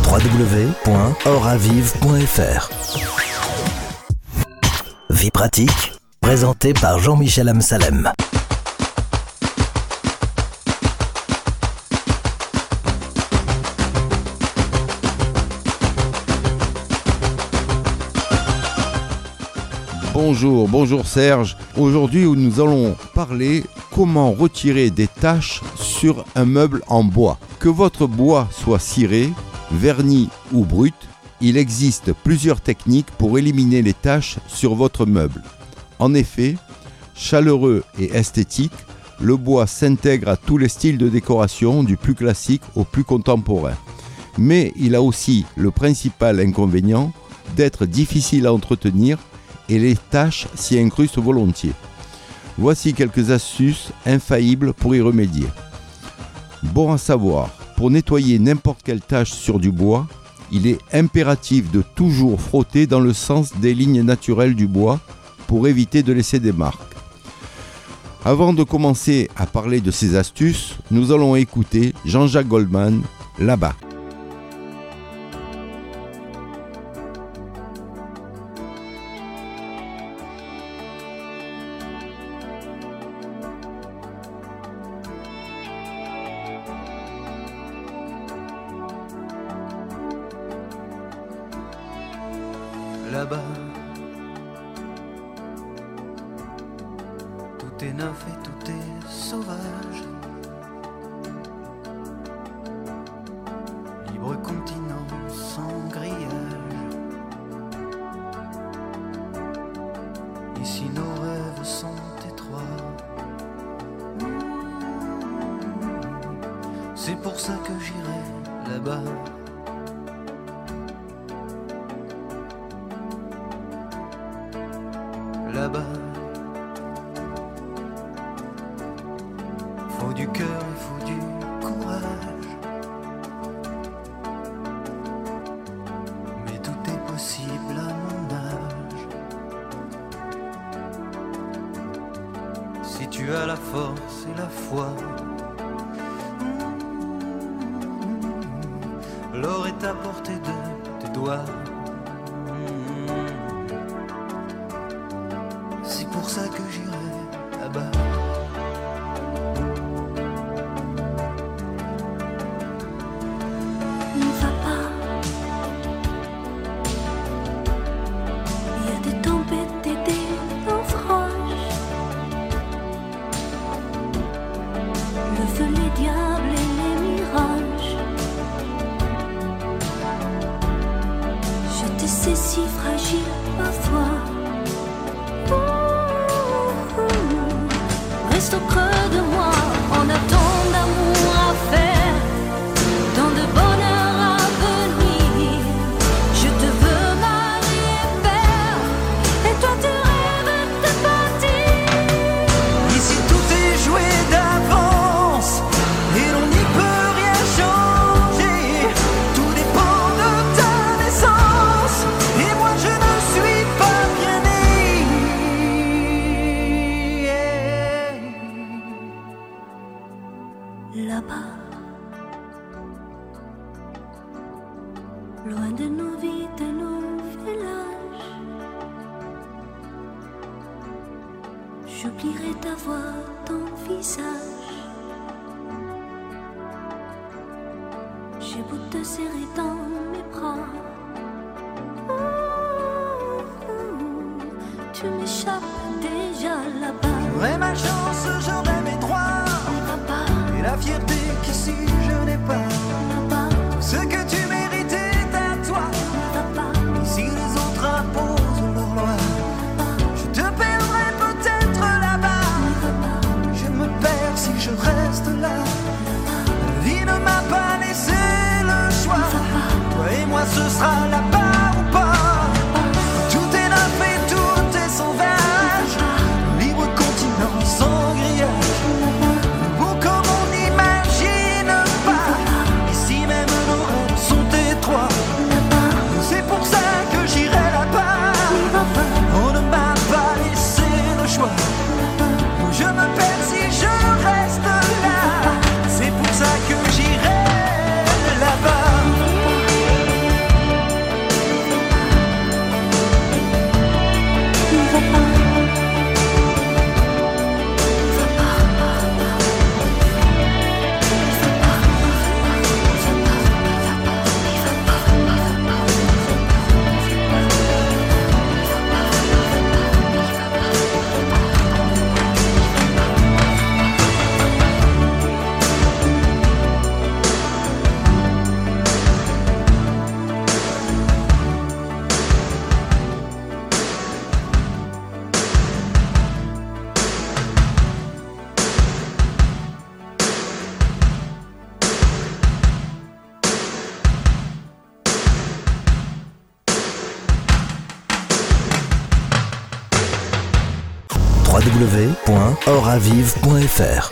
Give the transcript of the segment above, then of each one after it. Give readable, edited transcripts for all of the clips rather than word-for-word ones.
www.oravive.fr. Vie pratique, présenté par Jean-Michel Amsalem. Bonjour Serge. Aujourd'hui, nous allons parler comment retirer des taches sur un meuble en bois. Que votre bois soit ciré, verni ou brut, il existe plusieurs techniques pour éliminer les taches sur votre meuble. En effet, chaleureux et esthétique, le bois s'intègre à tous les styles de décoration, du plus classique au plus contemporain. Mais il a aussi le principal inconvénient d'être difficile à entretenir et les taches s'y incrustent volontiers. Voici quelques astuces infaillibles pour y remédier. Bon à savoir, pour nettoyer n'importe quelle tache sur du bois, il est impératif de toujours frotter dans le sens des lignes naturelles du bois pour éviter de laisser des marques. Avant de commencer à parler de ces astuces, nous allons écouter Jean-Jacques Goldman, Là-bas. Là-bas, tout est neuf et tout est sauvage. Libre continent sans grillage. Ici nos rêves sont étroits. C'est pour ça que j'irai là-bas. Là-bas, faut du cœur et faut du courage. Mais tout est possible à mon âge. Si tu as la force et la foi, l'or est à portée de tes doigts. C'est pour ça que j'irai là-bas. Ne va pas. Il y a des tempêtes et des naufrages. Le feu, les diables et les mirages. Je te sais si fragile parfois. Reste au creux de moi, on a tant d'amour à faire, tant de bonheur à venir. Je te veux mari et père, et toi tu rêves de partir. Ici tout est joué d'avance, et l'on n'y peut rien changer. Tout dépend de ta naissance, et moi je ne suis pas bien né. Là-bas, loin de nos vies, de nos villages, j'oublierai ta voix, ton visage. J'ai beau te serrer dans mes bras, tu m'échappes déjà là-bas. J'aurais ma chance, j'aurais mes droits, et la fierté qu'ici je n'ai pas. Ce que tu mérites est à toi. Ici les autres imposent leur loi. Je te perdrai peut-être là-bas. Je me perds si je reste là. La vie ne m'a pas laissé le choix. Toi et moi ce sera là-bas ou pas. Tout est neuf et tout est sauvage. Libre continent sans grillage. Beau comme on imagine www.oravive.fr.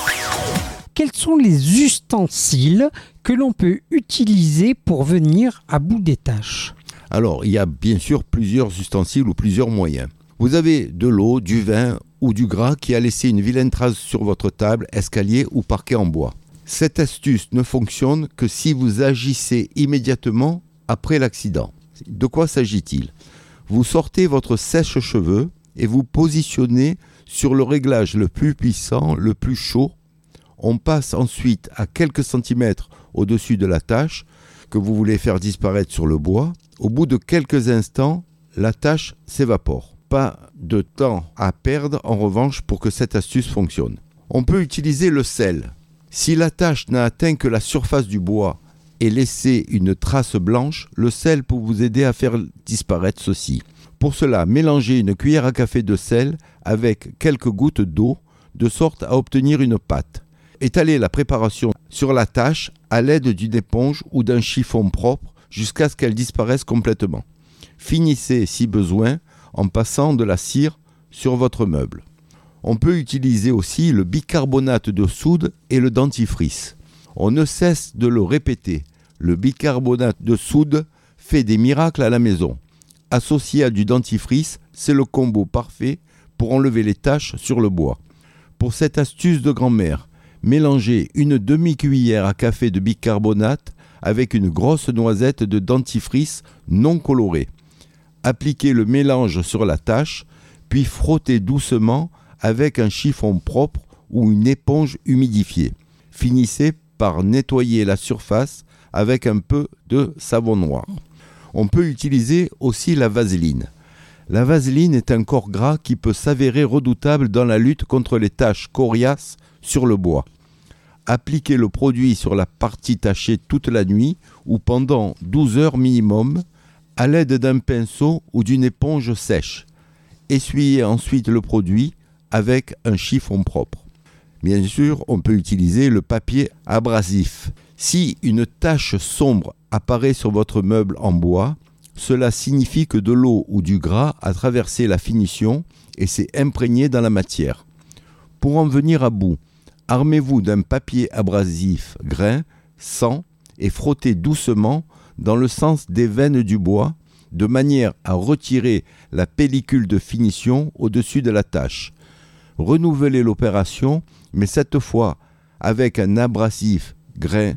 Quels sont les ustensiles que l'on peut utiliser pour venir à bout des tâches ? Alors, il y a bien sûr plusieurs ustensiles ou plusieurs moyens. Vous avez de l'eau, du vin ou du gras qui a laissé une vilaine trace sur votre table, escalier ou parquet en bois. Cette astuce ne fonctionne que si vous agissez immédiatement après l'accident. De quoi s'agit-il ? Vous sortez votre sèche-cheveux et vous positionnez sur le réglage le plus puissant, le plus chaud. On passe ensuite à quelques centimètres au-dessus de la tâche que vous voulez faire disparaître sur le bois. Au bout de quelques instants, la tâche s'évapore. Pas de temps à perdre en revanche pour que cette astuce fonctionne. On peut utiliser le sel. Si la tâche n'a atteint que la surface du bois et laissé une trace blanche, le sel peut vous aider à faire disparaître ceci. Pour cela, mélangez une cuillère à café de sel avec quelques gouttes d'eau de sorte à obtenir une pâte. Étalez la préparation sur la tâche à l'aide d'une éponge ou d'un chiffon propre jusqu'à ce qu'elle disparaisse complètement. Finissez, si besoin, en passant de la cire sur votre meuble. On peut utiliser aussi le bicarbonate de soude et le dentifrice. On ne cesse de le répéter. Le bicarbonate de soude fait des miracles à la maison. Associé à du dentifrice, c'est le combo parfait pour enlever les taches sur le bois. Pour cette astuce de grand-mère, mélangez une demi-cuillère à café de bicarbonate avec une grosse noisette de dentifrice non coloré. Appliquez le mélange sur la tâche, puis frottez doucement avec un chiffon propre ou une éponge humidifiée. Finissez par nettoyer la surface avec un peu de savon noir. On peut utiliser aussi la vaseline. La vaseline est un corps gras qui peut s'avérer redoutable dans la lutte contre les taches coriaces sur le bois. Appliquez le produit sur la partie tachée toute la nuit ou pendant 12 heures minimum à l'aide d'un pinceau ou d'une éponge sèche. Essuyez ensuite le produit avec un chiffon propre. Bien sûr, on peut utiliser le papier abrasif. Si une tache sombre apparaît sur votre meuble en bois, cela signifie que de l'eau ou du gras a traversé la finition et s'est imprégné dans la matière. Pour en venir à bout, armez-vous d'un papier abrasif grain, sans et frottez doucement dans le sens des veines du bois, de manière à retirer la pellicule de finition au-dessus de la tache. Renouvelez l'opération, mais cette fois avec un abrasif grain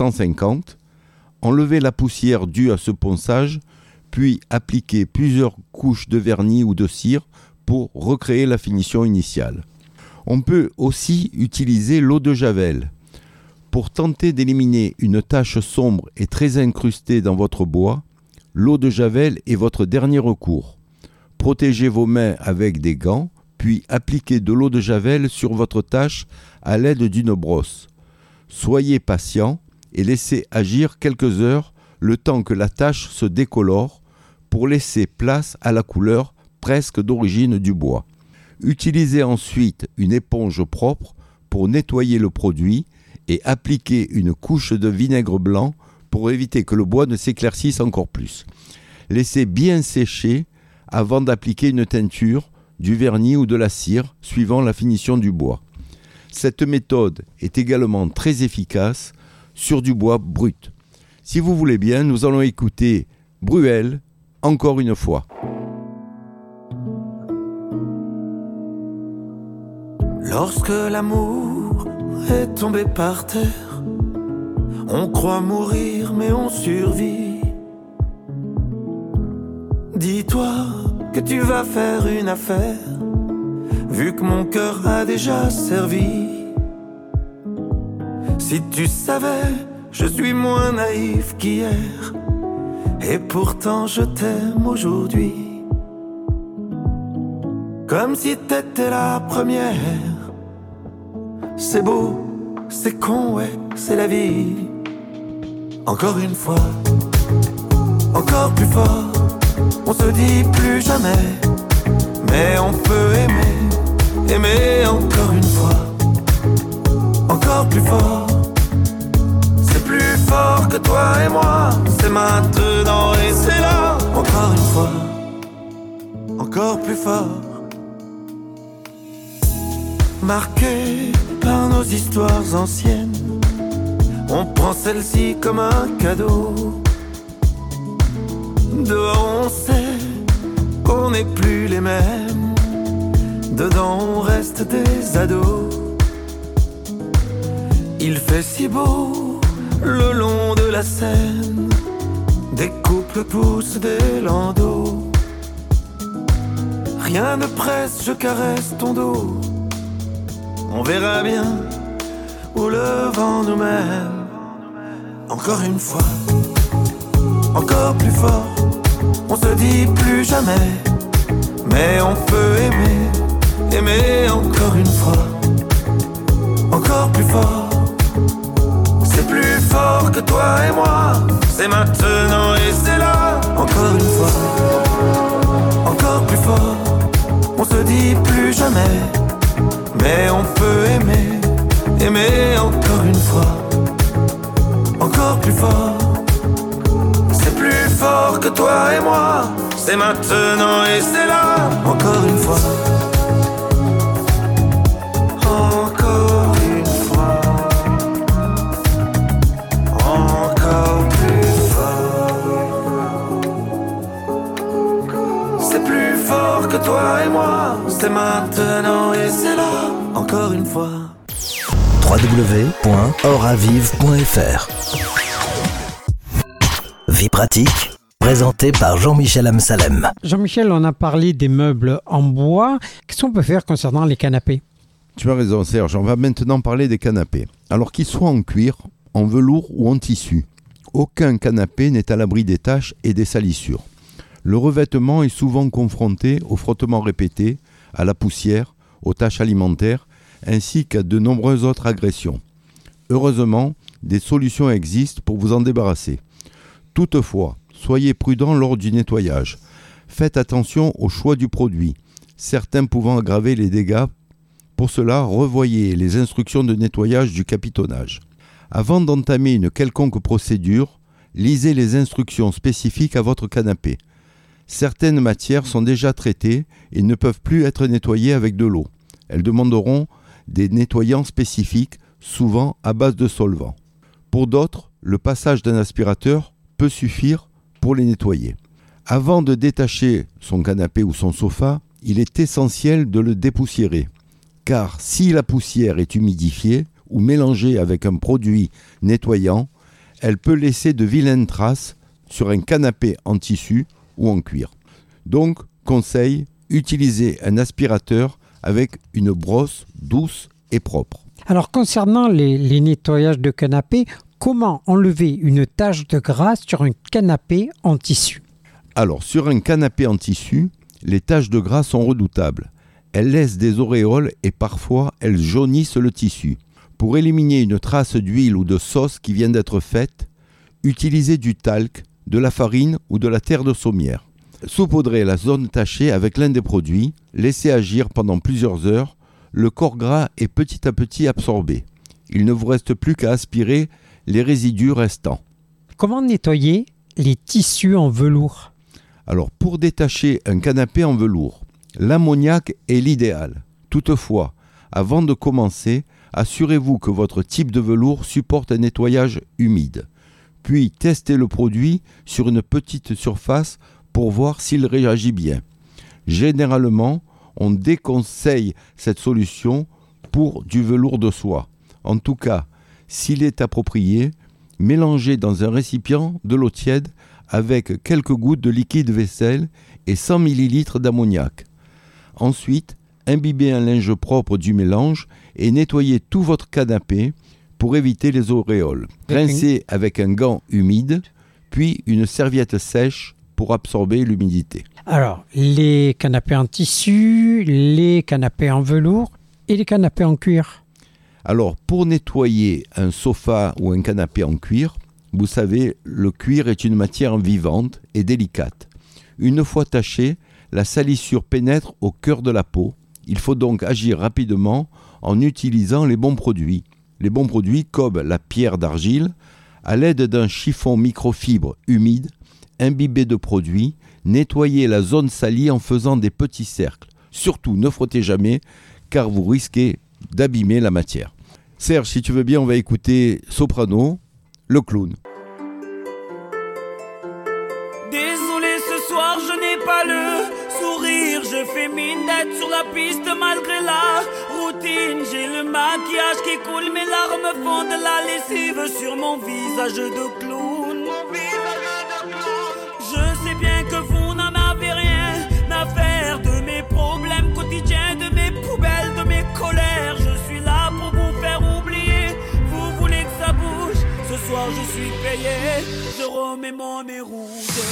150. Enlevez la poussière due à ce ponçage, puis appliquez plusieurs couches de vernis ou de cire pour recréer la finition initiale. On peut aussi utiliser l'eau de javel. Pour tenter d'éliminer une tache sombre et très incrustée dans votre bois, l'eau de javel est votre dernier recours. Protégez vos mains avec des gants, puis appliquez de l'eau de javel sur votre tache à l'aide d'une brosse. Soyez patient et laissez agir quelques heures le temps que la tache se décolore pour laisser place à la couleur presque d'origine du bois. Utilisez ensuite une éponge propre pour nettoyer le produit et appliquez une couche de vinaigre blanc pour éviter que le bois ne s'éclaircisse encore plus. Laissez bien sécher avant d'appliquer une teinture, du vernis ou de la cire, suivant la finition du bois. Cette méthode est également très efficace sur du bois brut. Si vous voulez bien, nous allons écouter Bruel encore une fois. Lorsque l'amour est tombé par terre, on croit mourir mais on survit. Dis-toi que tu vas faire une affaire, vu que mon cœur a déjà servi. Si tu savais, je suis moins naïf qu'hier, et pourtant je t'aime aujourd'hui. Comme si t'étais la première. C'est beau, c'est con, ouais, c'est la vie. Encore une fois, encore plus fort. On se dit plus jamais, mais on peut aimer, aimer encore une fois. Encore plus fort. C'est plus fort que toi et moi. C'est maintenant et c'est là. Encore une fois, encore plus fort. Marqués par nos histoires anciennes, on prend celle-ci comme un cadeau. Dehors on sait qu'on n'est plus les mêmes, dedans on reste des ados. Il fait si beau le long de la Seine, des couples poussent des landaux. Rien ne presse, je caresse ton dos. On verra bien où le vent nous mène. Encore une fois, encore plus fort. On se dit plus jamais, mais on peut aimer, aimer encore une fois. Encore plus fort. C'est plus fort que toi et moi. C'est maintenant et c'est là. Encore une fois, encore plus fort. On se dit plus jamais, mais on peut aimer, aimer encore une fois. Encore plus fort. C'est plus fort que toi et moi. C'est maintenant et c'est là. Encore une fois. Encore une fois. Encore plus fort. C'est plus fort que toi et moi. C'est maintenant et c'est là. Encore une fois. www.oravive.fr. Vie pratique, présenté par Jean-Michel Amsalem. Jean-Michel, on a parlé des meubles en bois. Qu'est-ce qu'on peut faire concernant les canapés ? Tu as raison Serge, on va maintenant parler des canapés. Alors qu'ils soient en cuir, en velours ou en tissu, aucun canapé n'est à l'abri des taches et des salissures. Le revêtement est souvent confronté au frottement répété, à la poussière, aux taches alimentaires, ainsi qu'à de nombreuses autres agressions. Heureusement, des solutions existent pour vous en débarrasser. Toutefois, soyez prudent lors du nettoyage. Faites attention au choix du produit, certains pouvant aggraver les dégâts. Pour cela, revoyez les instructions de nettoyage du capitonnage. Avant d'entamer une quelconque procédure, lisez les instructions spécifiques à votre canapé. Certaines matières sont déjà traitées et ne peuvent plus être nettoyées avec de l'eau. Elles demanderont des nettoyants spécifiques, souvent à base de solvant. Pour d'autres, le passage d'un aspirateur peut suffire pour les nettoyer. Avant de détacher son canapé ou son sofa, il est essentiel de le dépoussiérer. Car si la poussière est humidifiée ou mélangée avec un produit nettoyant, elle peut laisser de vilaines traces sur un canapé en tissu ou en cuir. Donc, conseil, utilisez un aspirateur avec une brosse douce et propre. Alors, concernant les nettoyages de canapé, comment enlever une tache de gras sur un canapé en tissu ? Alors, sur un canapé en tissu, les taches de gras sont redoutables. Elles laissent des auréoles et parfois elles jaunissent le tissu. Pour éliminer une trace d'huile ou de sauce qui vient d'être faite, utilisez du talc, de la farine ou de la terre de saumière. Saupoudrez la zone tachée avec l'un des produits, laissez agir pendant plusieurs heures, le corps gras est petit à petit absorbé. Il ne vous reste plus qu'à aspirer les résidus restants. Comment nettoyer les tissus en velours ? Alors, pour détacher un canapé en velours, l'ammoniac est l'idéal. Toutefois, avant de commencer, assurez-vous que votre type de velours supporte un nettoyage humide. Puis, testez le produit sur une petite surface pour voir s'il réagit bien. Généralement, on déconseille cette solution pour du velours de soie. En tout cas, s'il est approprié, mélangez dans un récipient de l'eau tiède avec quelques gouttes de liquide vaisselle et 100 ml d'ammoniac. Ensuite, imbibez un linge propre du mélange et nettoyez tout votre canapé pour éviter les auréoles. Rincez avec un gant humide, puis une serviette sèche pour absorber l'humidité. Alors, les canapés en tissu, les canapés en velours et les canapés en cuir. Alors, pour nettoyer un sofa ou un canapé en cuir, vous savez, le cuir est une matière vivante et délicate. Une fois taché, la salissure pénètre au cœur de la peau. Il faut donc agir rapidement en utilisant les bons produits. Les bons produits comme la pierre d'argile, à l'aide d'un chiffon microfibre humide, imbibé de produits, nettoyez la zone salie en faisant des petits cercles. Surtout, ne frottez jamais, car vous risquez d'abîmer la matière. Serge, si tu veux bien, on va écouter Soprano, le clown. Désolé, ce soir je n'ai pas le sourire. Je fais mine d'être sur la piste malgré la routine. J'ai le maquillage qui coule, mes larmes font de la lessive sur mon visage de clown. Je sais bien que vous n'en avez rien à faire de mes problèmes quotidiens, de mes poubelles, de mes colères. Je suis là pour vous faire oublier. Vous voulez que ça bouge? Ce soir je suis payé. Je remets mon nez rouge.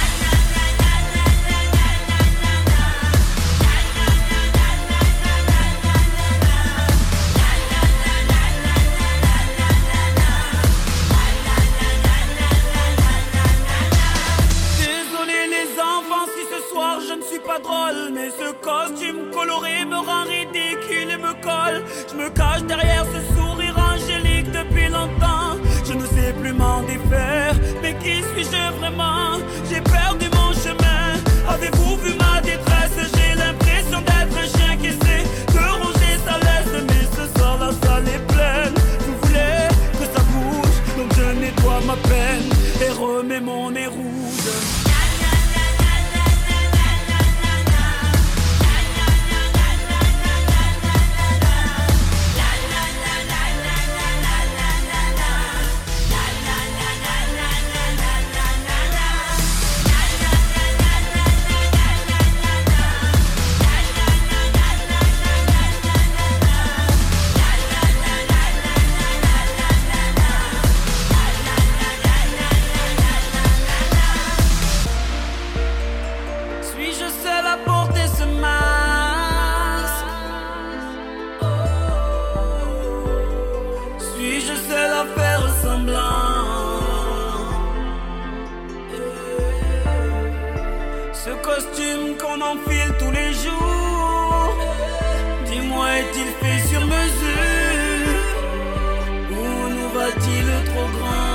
Je ne suis pas drôle, mais ce costume coloré me rend ridicule et me colle. Je me cache derrière ce sourire angélique depuis longtemps. Je ne sais plus m'en défaire, mais qui suis-je vraiment? J'ai perdu mon chemin. Avez-vous vu ma détresse? J'ai l'impression d'être un chien qui essaie de ronger sa laisse, mais ce soir la salle est pleine. Vous voulez que ça bouge, donc je nettoie ma peine et remets mon nez rouge. Ce costume qu'on enfile tous les jours, dis-moi, est-il fait sur mesure ou nous va-t-il trop grand?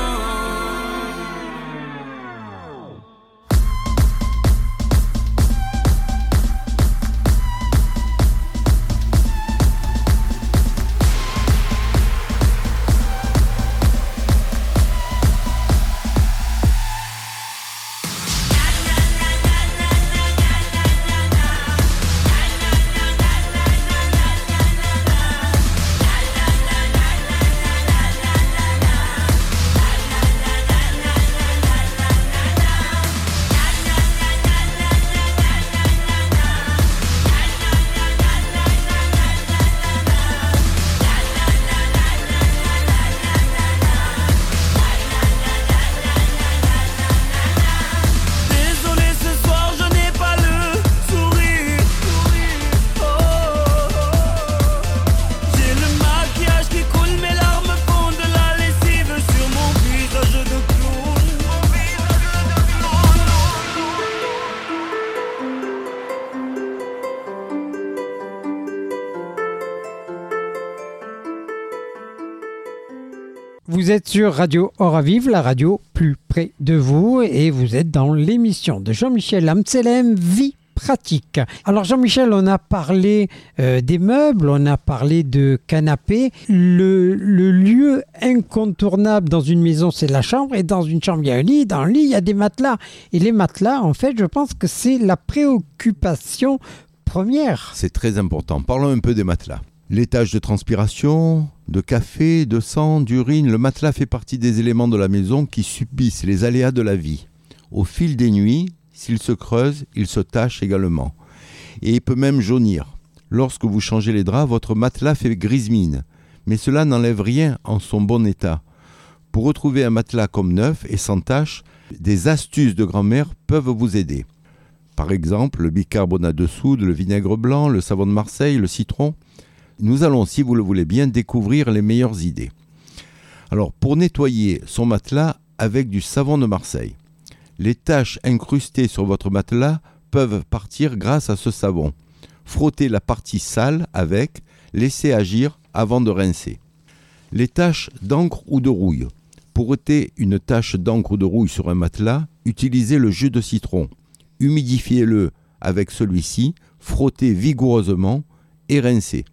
Vous êtes sur Radio Oravive, la radio plus près de vous, et vous êtes dans l'émission de Jean-Michel Amselem, Vie pratique. Alors Jean-Michel, on a parlé des meubles, on a parlé de canapés. Le lieu incontournable dans une maison, c'est la chambre, et dans une chambre, il y a un lit, dans le lit, il y a des matelas. Et les matelas, en fait, je pense que c'est la préoccupation première. C'est très important. Parlons un peu des matelas. Les taches de transpiration, de café, de sang, d'urine, le matelas fait partie des éléments de la maison qui subissent les aléas de la vie. Au fil des nuits, s'il se creuse, il se tache également. Et il peut même jaunir. Lorsque vous changez les draps, votre matelas fait grise mine. Mais cela n'enlève rien en son bon état. Pour retrouver un matelas comme neuf et sans tache, des astuces de grand-mère peuvent vous aider. Par exemple, le bicarbonate de soude, le vinaigre blanc, le savon de Marseille, le citron. Nous allons, si vous le voulez bien, découvrir les meilleures idées. Alors, pour nettoyer son matelas avec du savon de Marseille, les taches incrustées sur votre matelas peuvent partir grâce à ce savon. Frottez la partie sale avec, laissez agir avant de rincer. Les taches d'encre ou de rouille. Pour ôter une tache d'encre ou de rouille sur un matelas, utilisez le jus de citron. Humidifiez-le avec celui-ci, frottez vigoureusement et rincez.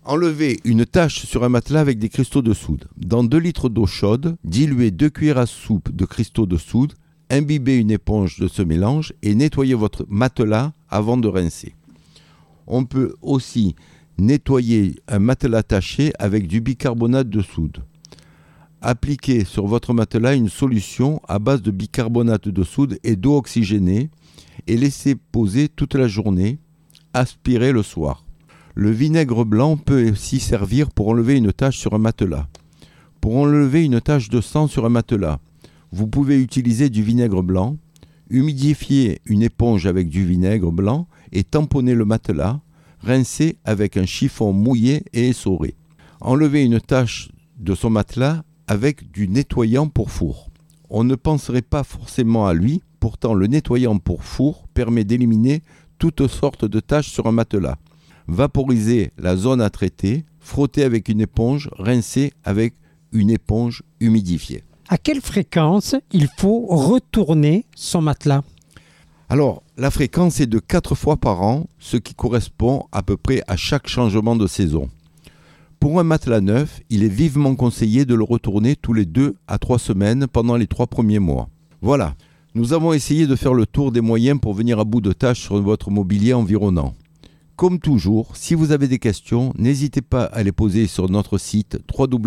Enlevez une tache sur un matelas avec des cristaux de soude. Dans 2 litres d'eau chaude, diluez 2 cuillères à soupe de cristaux de soude, imbibez une éponge de ce mélange et nettoyez votre matelas avant de rincer. On peut aussi nettoyer un matelas taché avec du bicarbonate de soude. Appliquez sur votre matelas une solution à base de bicarbonate de soude et d'eau oxygénée et laissez poser toute la journée. Aspirez le soir. Le vinaigre blanc peut aussi servir pour enlever une tache sur un matelas. Pour enlever une tache de sang sur un matelas, vous pouvez utiliser du vinaigre blanc, humidifier une éponge avec du vinaigre blanc et tamponner le matelas, rincer avec un chiffon mouillé et essoré. Enlevez une tache de son matelas avec du nettoyant pour four. On ne penserait pas forcément à lui, pourtant le nettoyant pour four permet d'éliminer toutes sortes de taches sur un matelas. Vaporisez la zone à traiter, frottez avec une éponge, rincez avec une éponge humidifiée. À quelle fréquence il faut retourner son matelas ? Alors, la fréquence est de 4 fois par an, ce qui correspond à peu près à chaque changement de saison. Pour un matelas neuf, il est vivement conseillé de le retourner tous les 2 à 3 semaines pendant les 3 premiers mois. Voilà, nous avons essayé de faire le tour des moyens pour venir à bout de tâches sur votre mobilier environnant. Comme toujours, si vous avez des questions, n'hésitez pas à les poser sur notre site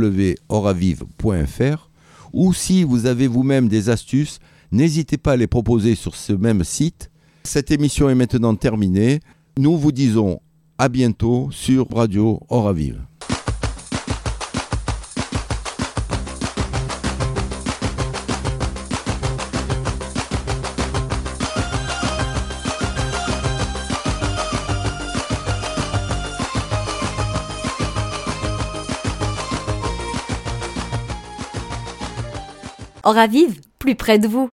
www.oravive.fr ou si vous avez vous-même des astuces, n'hésitez pas à les proposer sur ce même site. Cette émission est maintenant terminée. Nous vous disons à bientôt sur Radio Oravive. Oravive, plus près de vous.